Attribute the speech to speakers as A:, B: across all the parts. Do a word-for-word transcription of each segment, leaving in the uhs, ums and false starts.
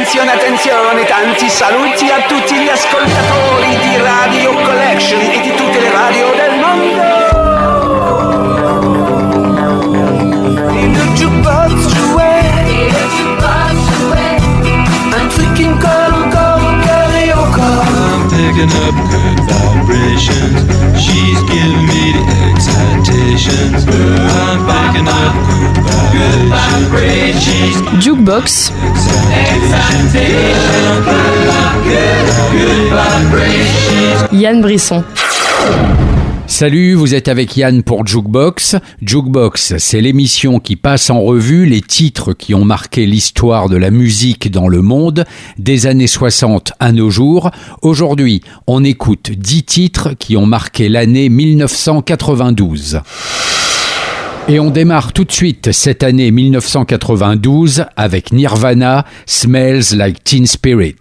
A: attenzione, attenzione, tanti saluti a tutti gli ascoltatori di Radio Collection e di tutte le radio del mondo. In the jukebox away, I'm thinking go, go, karaoke.
B: I'm picking up good vibrations. She's giving me the excitations. I'm picking up good vibrations.
C: Jukebox. Yann Brisson.
D: Salut, vous êtes avec Yann pour Jukebox. Jukebox, c'est l'émission qui passe en revue les titres qui ont marqué l'histoire de la musique dans le monde, des années soixante à nos jours. Aujourd'hui, on écoute dix titres qui ont marqué l'année dix-neuf cent quatre-vingt-douze. Et on démarre tout de suite cette année dix-neuf cent quatre-vingt-douze avec Nirvana, Smells Like Teen Spirit.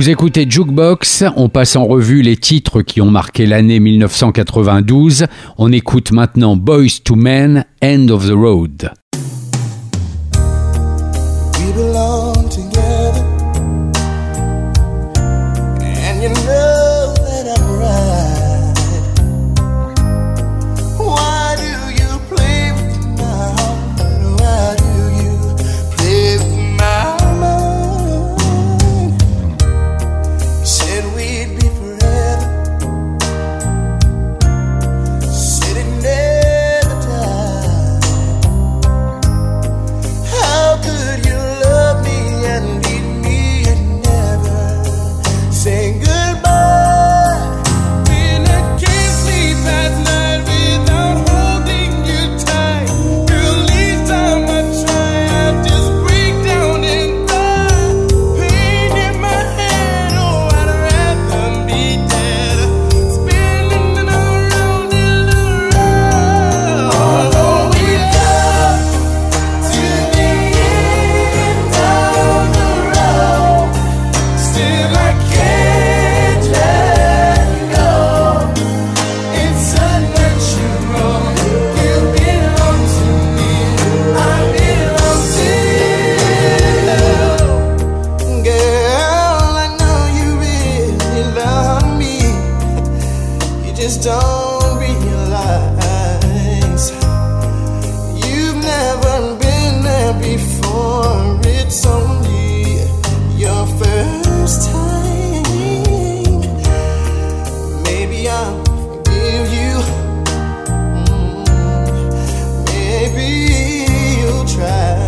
D: Vous écoutez Jukebox, on passe en revue les titres qui ont marqué l'année dix-neuf cent quatre-vingt-douze. On écoute maintenant Boyz two Men, End of the Road.
E: We belong together, and you know that I'm right. Why do you play with my heart? Why do you play with my mind? You said we'd be forever, said it never died. How could you love me and leave me and never say goodbye? When I can't sleep at night without holding you tight, girl, each time I try, I just break down and cry. Pain in my head, oh, I'd rather be dead, spinning around in the road. Although we come to the end of the road, still I can't let go. It's unnatural. You belong to me, I belong to you. Girl, I know you really love me. You just don't realize you've never been there before. It's only your first time. Maybe I'll forgive you. Mm, maybe you'll try.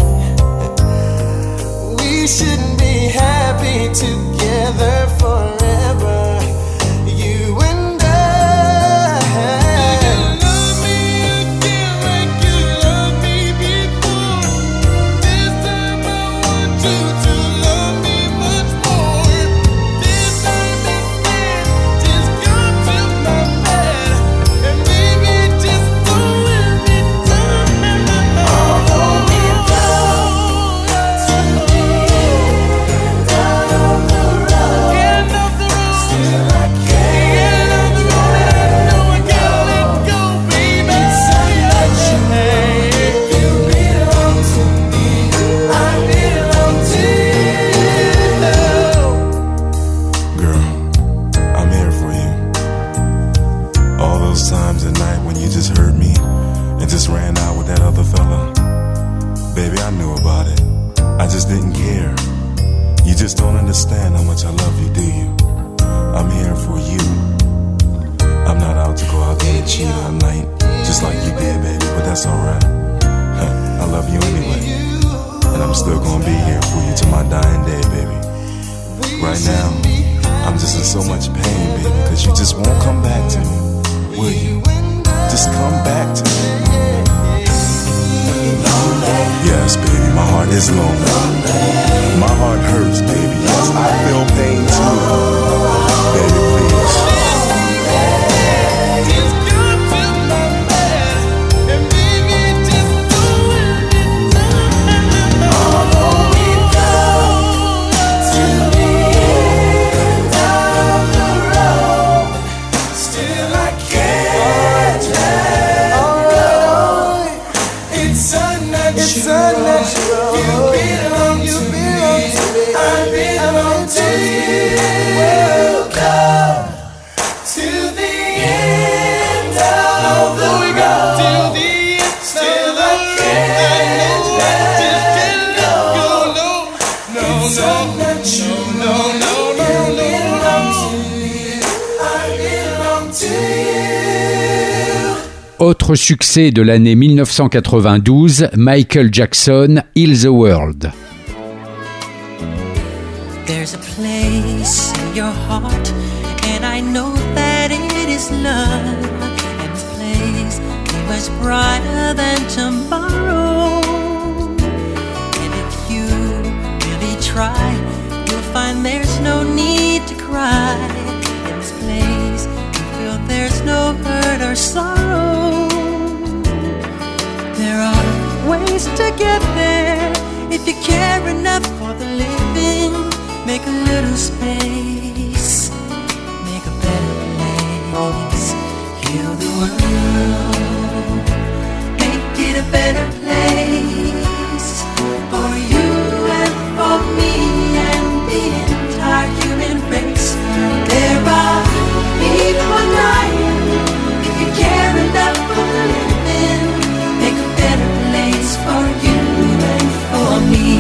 E: We shouldn't be happy together forever, you and I. You love me again like you loved me before. This time I want you to love me much more. This time instead, just come to my bed and baby, just don't let me down. Although we go to the end of the road, end of the road, still I can't. End of the road, I know I gotta let go, baby. It's unnatural. You belong to me, I belong to you.
F: Girl, I'm here for you. All those times at night when you just hurt me and just ran out with that other fella. Baby, I knew about it. I just didn't care. You just don't understand how much I love you, do you? I'm here for you. I'm not out to go out there and cheat all night, just like you did, baby, but that's alright. I love you anyway. And I'm still gonna be here for you till my dying day, baby. Right now, I'm just in so much pain, baby, cause you just won't come back to me, will you? Just come back to me. Yes, baby, my heart is lonely. My heart hurts, baby. Yes, I feel pain too. Baby, please.
E: Just come to my bed and baby, just don't let me down. Although we go to the end of the road, still I can't let go. It's unnatural. It's unnatural. You belong to me, I belong to you. Welcome to the end of the road. Till the end, still I can't let go. No, no, it's unnatural. No, no, no, no, no. I belong to you.
D: Autre succès de l'année dix-neuf cent quatre-vingt-douze, Michael Jackson, Heal the World.
G: There's a place in your heart, and I know that it is love. And this place is much brighter than tomorrow. And if you really try, you'll find there's no need to cry. In this place, you feel there's no hurt or sorrow. There are ways to get there if you care enough for the living. make a little space, make a better place, heal the world, make it a better place for you and for me and the entire human race. There are people dying. If you care enough for the living, make a better place for you and for me.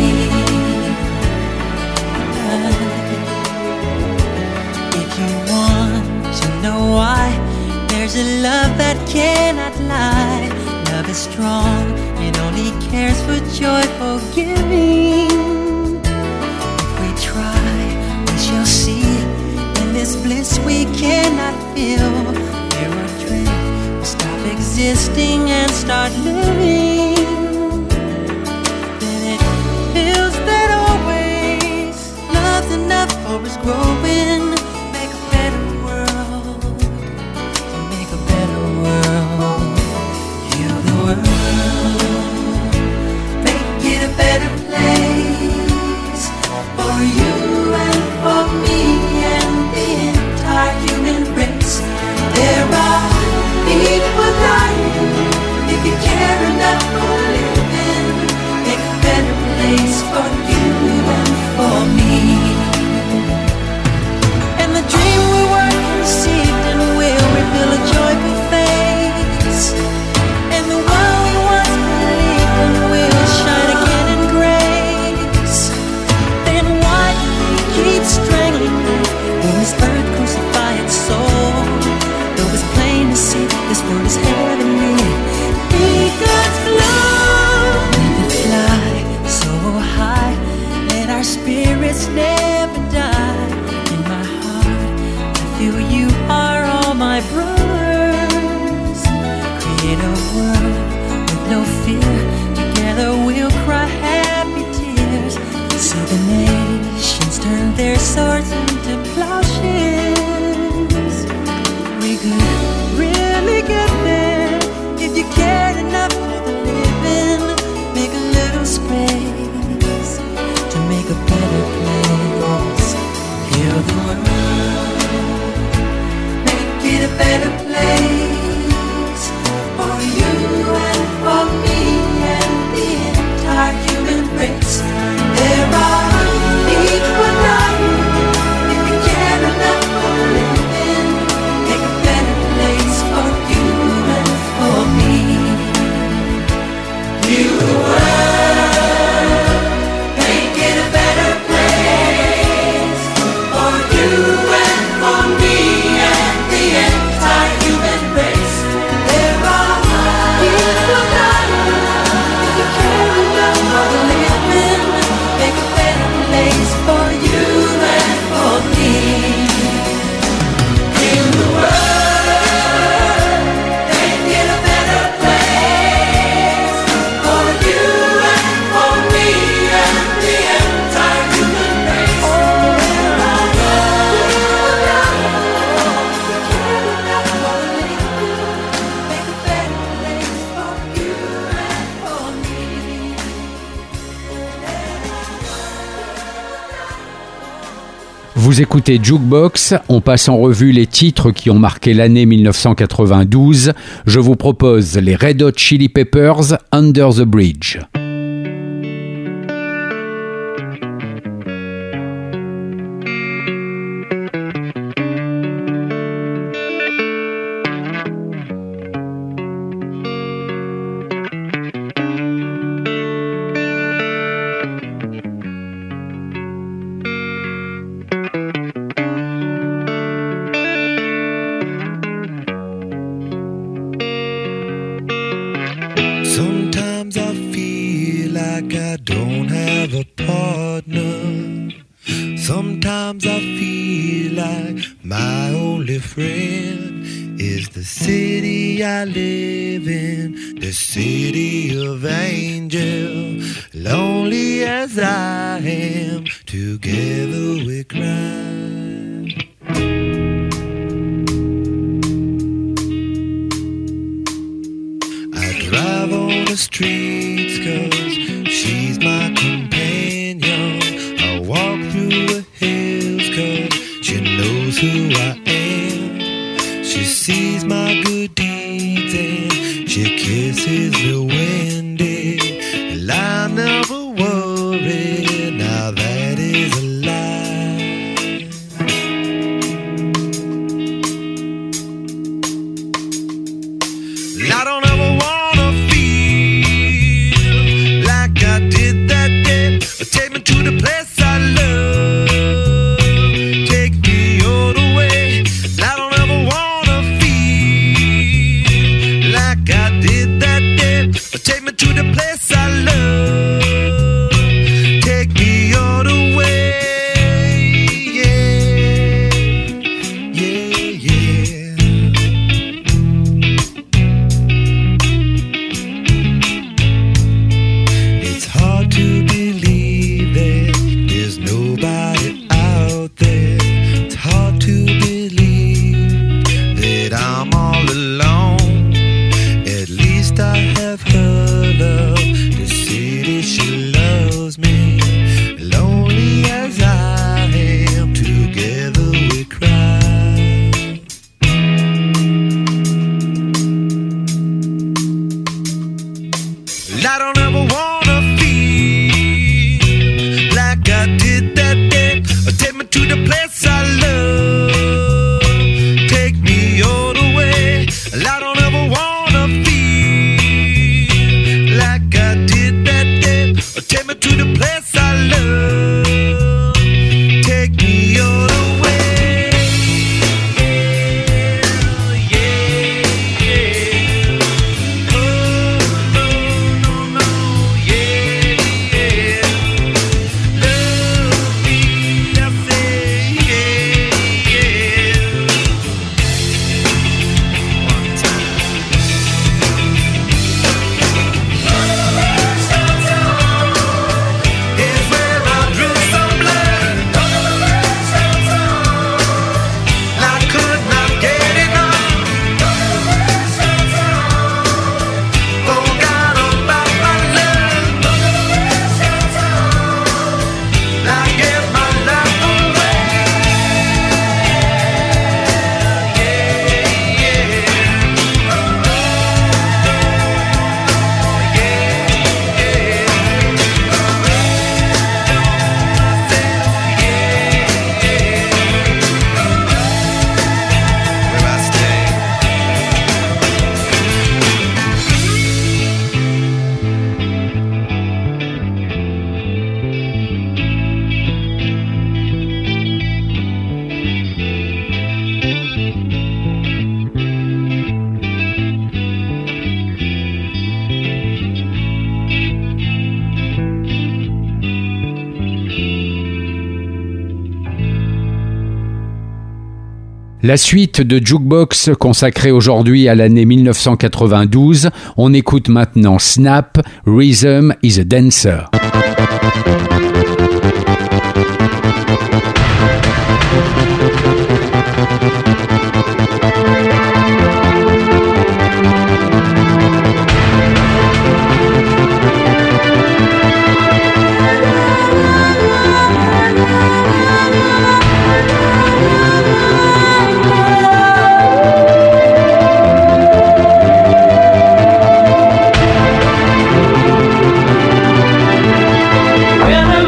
G: If you want to know why, there's a love that cannot lie. Love is strong, it only cares for joyful giving. If we try, we shall see. In this bliss we cannot feel, where our dream will stop existing and start living. Then it feels that always love's enough for us growing. Make a better world, to make a better world, heal the world, make it a better place for you and for me and the entire human race. There are people dying. If you care enough for living, make a better place for you and for me. And the dream we were conceived in will reveal a joyful face. And the world we once believed in will shine again in grace. Then why keep strangling me when this earth crucify its soul? Though it's plain to see this world is heavenly, be God's love. We can fly so high, let our spirits never die. In my heart, I feel you are all my brothers. Create a world with no fear. Together we'll cry happy tears. See the nations turn their swords into plowshares. We could really get there if you cared enough for the living. Make a little space to make a better place. Heal the world, make it a better place for you and for me and the entire human race. There are people dying. If you care enough for living, make a better place for you and for me. Heal the world, make it a better place for you and for me and the entire human race. There are people dying. If you care enough for living, make a better place for you and for me. Heal the world, make it a better place for you and for me and the entire human race. There are people dying. If you care enough for living, make a better place for you and for me.
D: Vous écoutez Jukebox, on passe en revue les titres qui ont marqué l'année mille neuf cent quatre-vingt-douze. Je vous propose les Red Hot Chili Peppers, Under the Bridge.
B: Sometimes I feel like I don't have a partner. Sometimes I feel like my only friend is the city I live in, the city of angels. Lonely as I am, together we cry. Drive on the streets 'cause she's my companion. I walk through the who I am. She sees my good deeds and she kisses me when day. And I never worry, now that is a lie. I don't ever wanna feel like I did that day. Take me to the place I love. Take me all the way. I don't ever wanna feel like I did that day. Take me to the place I love. Take me all the way. Yeah, yeah, yeah. It's hard to believe that there's nobody out there. It's hard to believe that I'm all alone. At least I have her love to see that she loves me. Lonely as I am, together we cry. I don't ever wanna feel like I did that day. Take me to the place I love. Take me all the way. I don't ever wanna feel like I did that day. Take me to the place I love. Take me all the way. Yeah, yeah. Oh, no, no, no, yeah, yeah. Love me, I say, yeah, yeah. One time. Is where I drew some blood. I could not get enough. Forgot about my love. I gave my life away. Yeah, where I stay.
D: La suite de Jukebox consacrée aujourd'hui à l'année mille neuf cent quatre-vingt-douze, on écoute maintenant Snap, Rhythm is a Dancer.
H: Rhythm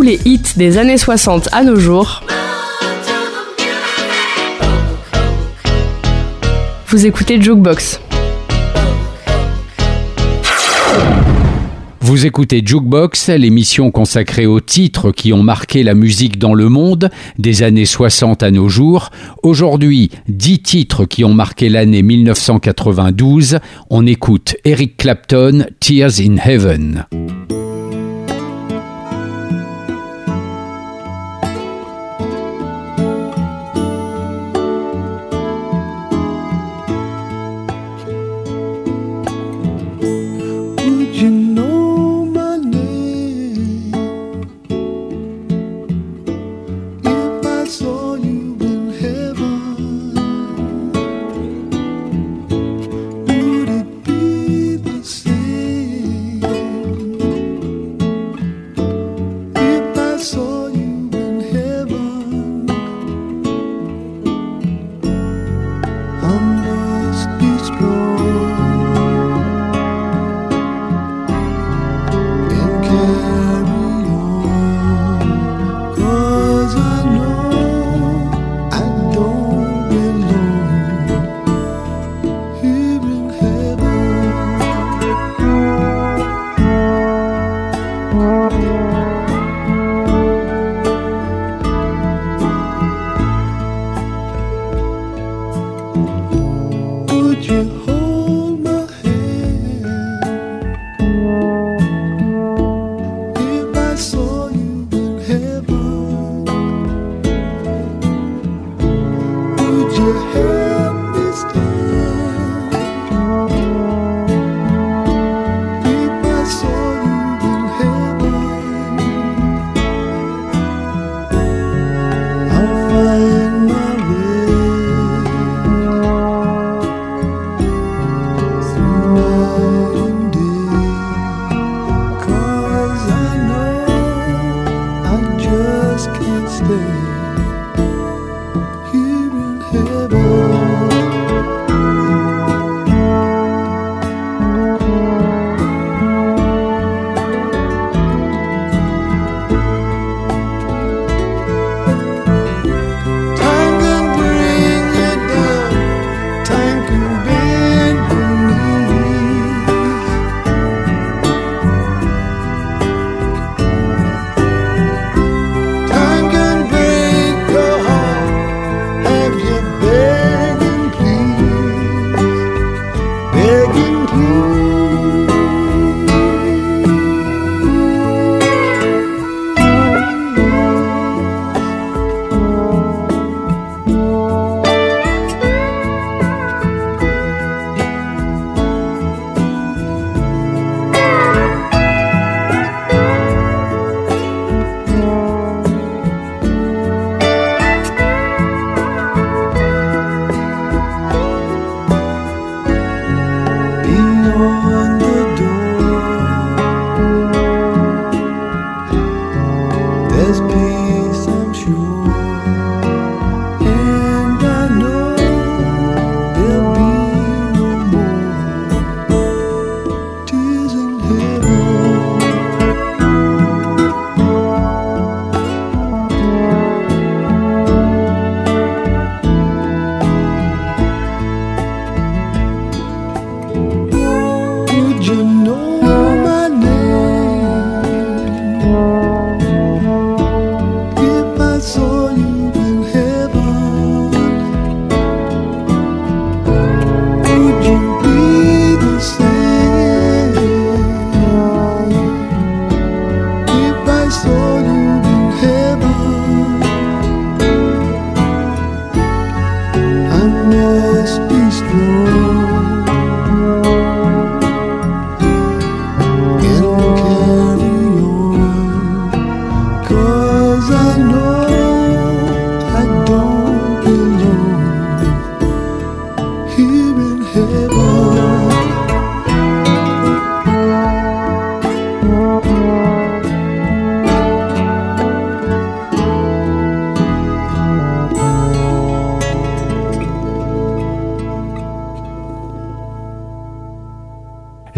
C: tous les hits des années soixante à nos jours. Vous écoutez Jukebox.
D: Vous écoutez Jukebox, l'émission consacrée aux titres qui ont marqué la musique dans le monde, des années soixante à nos jours. Aujourd'hui, dix titres qui ont marqué l'année mille neuf cent quatre-vingt-douze. On écoute Eric Clapton, Tears in Heaven.
B: You know my name. If I saw you in heaven, would it be the same?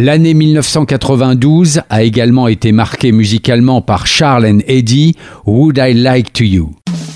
D: L'année mille neuf cent quatre-vingt-douze a également été marquée musicalement par Charles and Eddie, Would I Like to You.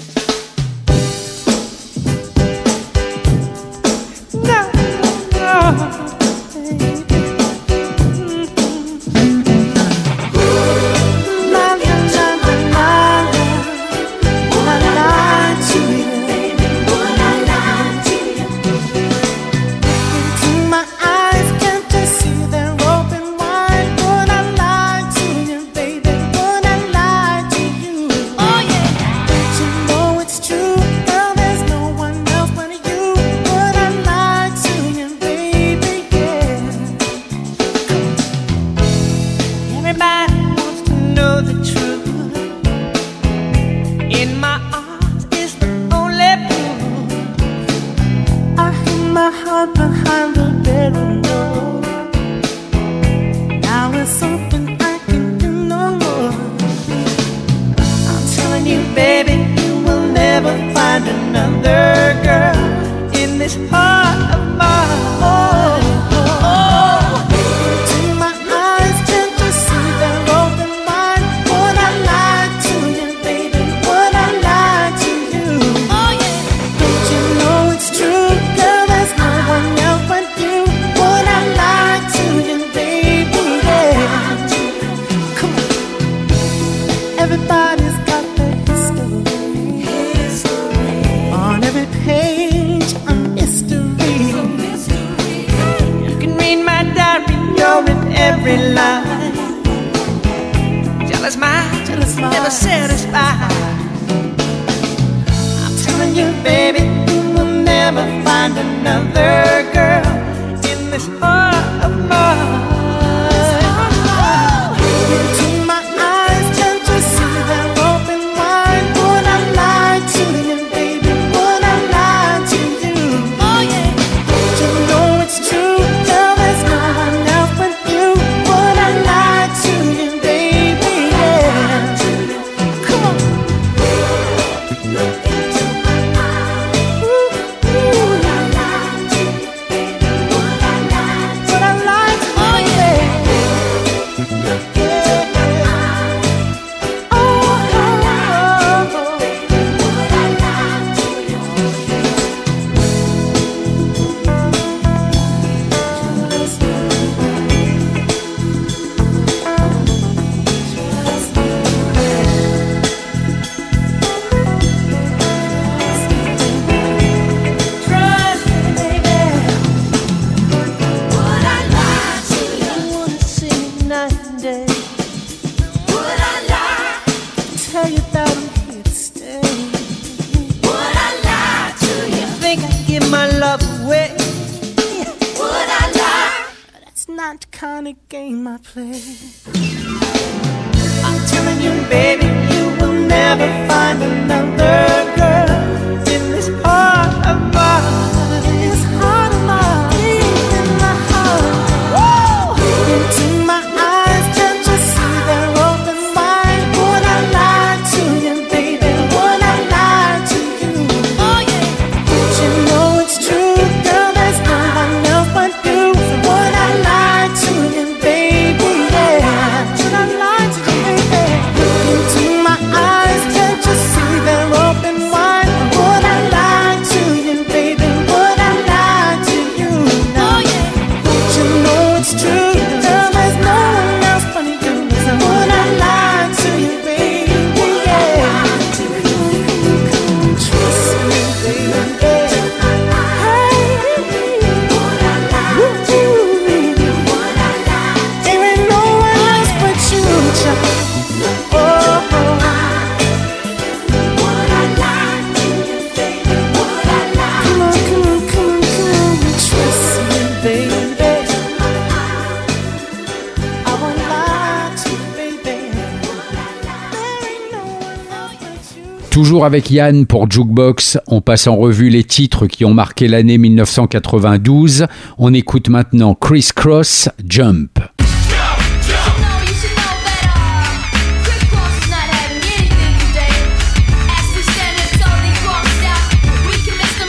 D: Toujours avec Yann pour Jukebox, on passe en revue les titres qui ont marqué l'année mille neuf cent quatre-vingt-douze. On écoute maintenant Criss Cross, Jump.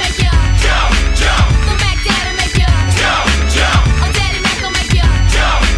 H: Jump,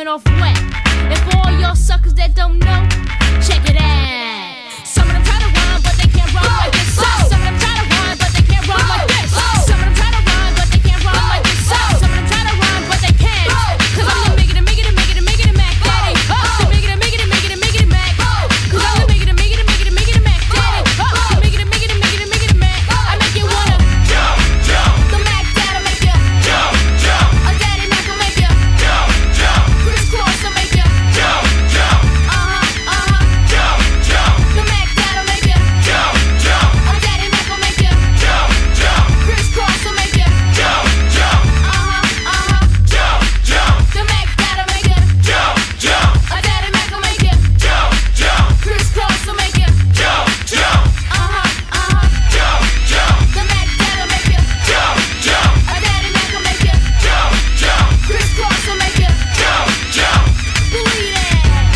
H: coming off wet. And for all y'all suckers that don't know, check it out. Some of them try to rhyme, but they can't rhyme like this. Some of them try to rhyme, but they can't rhyme like this. Some of them try to rhyme, but they can't rhyme like this. Some of them try to rhyme, but they can't. Cause I'm the make it, make it, make it, make it, Mac Daddy. The make it, make it, make it, make it, Mac. Cause I'm the make it, make it, make it, make it, Mac Daddy. The make it, make it, make it, make it, Mac. I make you wanna jump, jump. The Mac Daddy make you jump, jump. A Daddy Mac will make you jump, jump. Crisscross will make you jump, jump. Uh huh, uh huh. Jump, jump. The Mac Daddy make you jump, jump. A Daddy Mac will make you jump, jump. Crisscross will make you jump, jump. Uh huh, uh huh. Jump, jump. The Mac Daddy make you jump, jump. A Daddy Mac will make you jump, jump. Crisscross will make you jump, jump. Uh huh, uh huh. Jump, jump. The Mac Daddy make you jump, jump. A Daddy Mac will make you jump, jump. Crisscross will make you jump, jump. Believe it.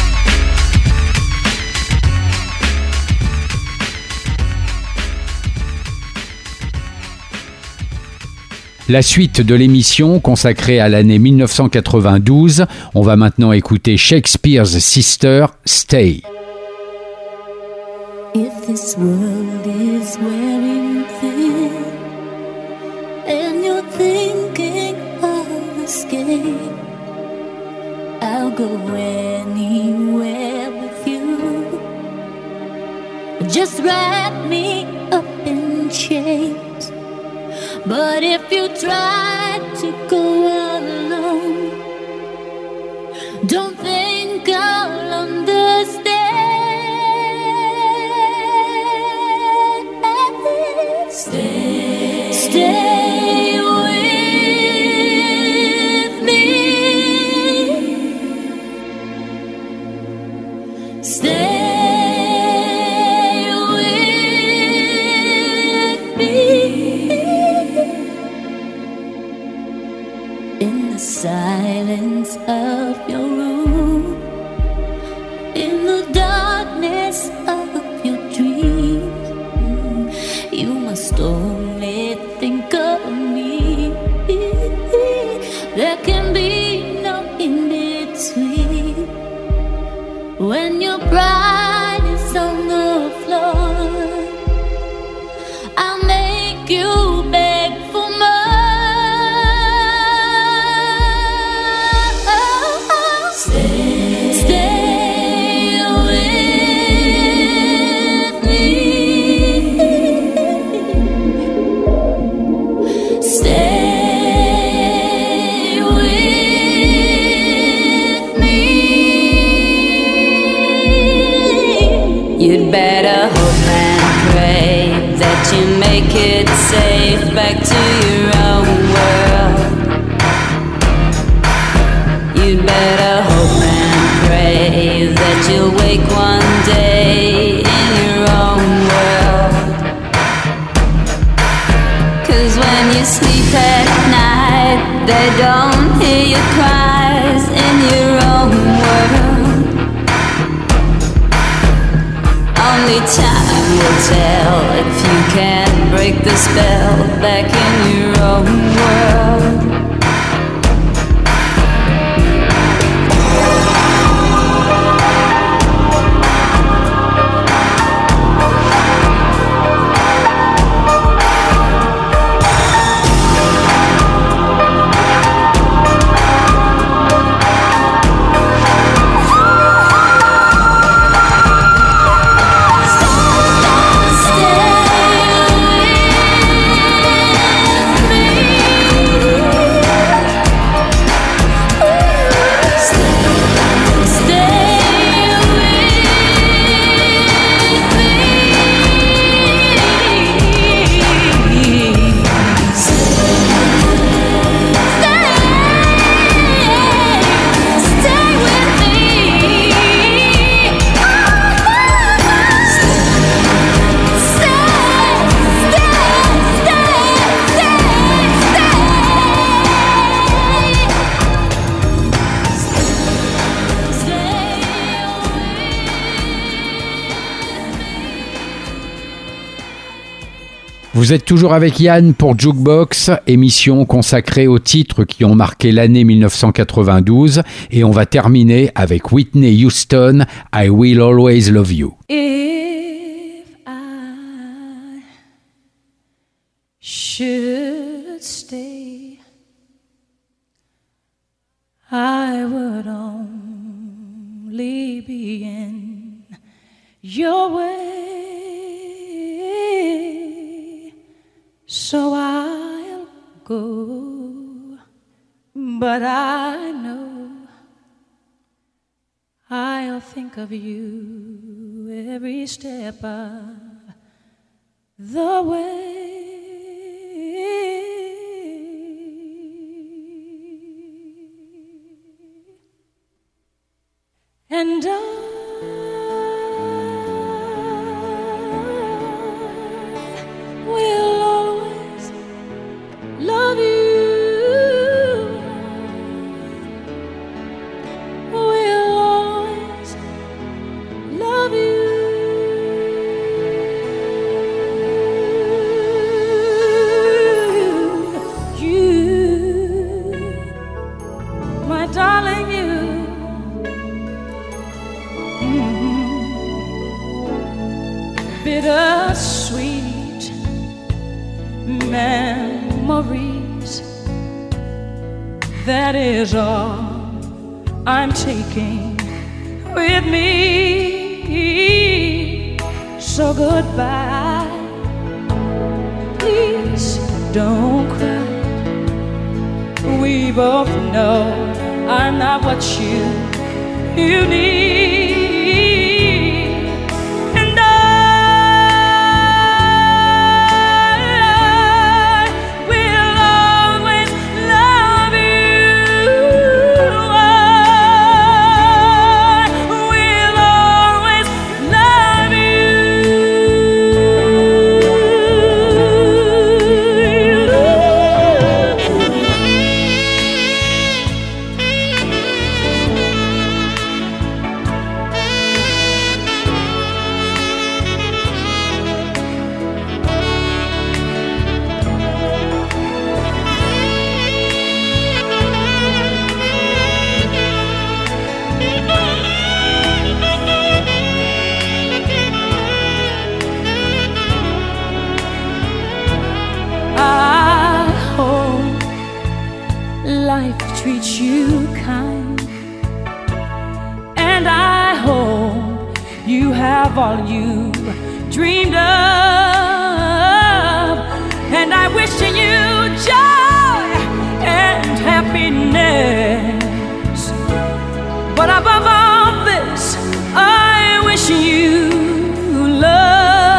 D: La suite de l'émission consacrée à l'année mille neuf cent quatre-vingt-douze, on va maintenant écouter Shakespeare's Sister, Stay.
I: If this world is wearing thin and you're thinking of escape, I'll go anywhere with you. Just wrap me up in chains. But if you try to go alone, don't think I'll understand. Stay, stay with me. Stay with me. In the silence of your room, in the darkness of your dreams, you must only think of me. There can be no in between. When your pride is on the floor, I'll make you beg for more. Stay, stay with me. Stay with me. You'd better hope and pray that you make it safe back to your own world. You'd better hope and pray that you'll wake one day in your own world. 'Cause when you sleep at night, they don't hear your cries in your own world. Only time will tell if you can break the spell back in your own world. Stay with me.
D: Vous êtes toujours avec Yann pour Jukebox, émission consacrée aux titres qui ont marqué l'année dix-neuf cent quatre-vingt-douze, et on va terminer avec Whitney Houston, I Will Always Love You.
J: If I should stay, I would only be in your way, so I'll go, but I know I'll think of you every step of the way. And I will always love you. Will always love you. You, my darling, you. Bittersweet memories, that is all I'm taking with me. So goodbye, please don't cry. We both know I'm not what you, you need. Treat you kind, and I hope you have all you dreamed of, and I wish you joy and happiness, but above all this I wish you love.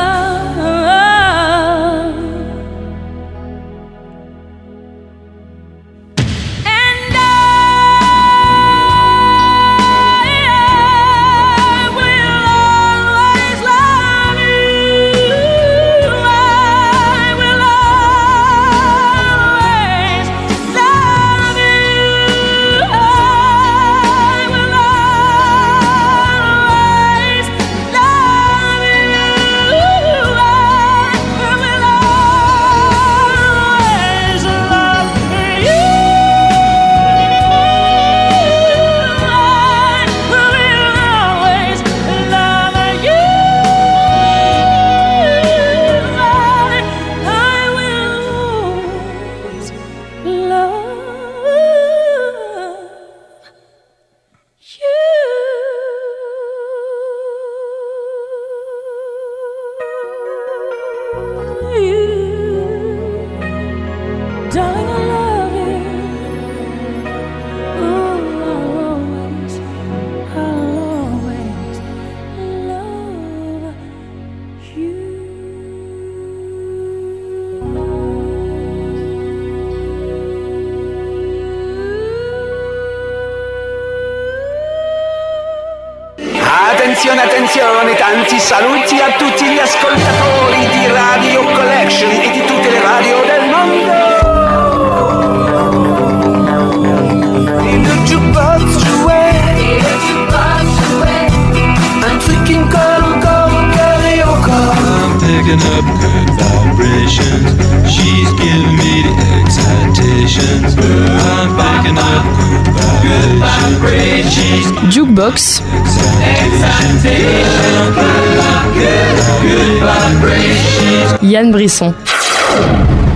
A: Attenzione, attenzione, tanti saluti a tutti gli ascoltatori di Radio Collection e di tutte le radio del mondo. In the jukebox away, I'm thinking call, call, karaoke.
B: I'm picking up good vibrations.
K: I'm picking up good vibrations.
C: Jukebox,
K: Excitation, good, good vibrations.
C: Yann Brisson.